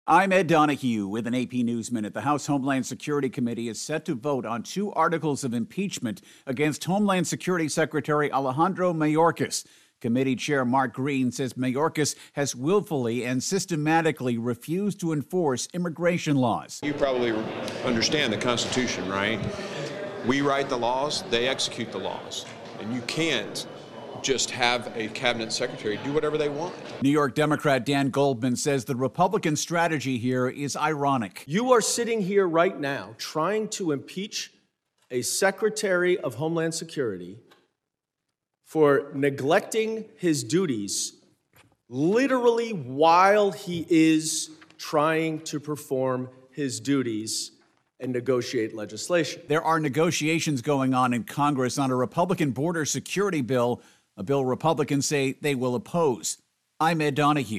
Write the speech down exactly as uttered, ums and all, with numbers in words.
I'm Ed Donahue with an A P News Minute. The House Homeland Security Committee is set to vote on two articles of impeachment against Homeland Security Secretary Alejandro Mayorkas. Committee Chair Mark Green says Mayorkas has willfully and systematically refused to enforce immigration laws. You probably understand the Constitution, right? We write the laws, they execute the laws. And you can't just have a cabinet secretary do whatever they want. New York Democrat Dan Goldman says the Republican strategy here is ironic. You are sitting here right now trying to impeach a Secretary of Homeland Security for neglecting his duties literally while he is trying to perform his duties and negotiate legislation. There are negotiations going on in Congress on a Republican border security bill, a bill Republicans say they will oppose. I'm Ed Donahue.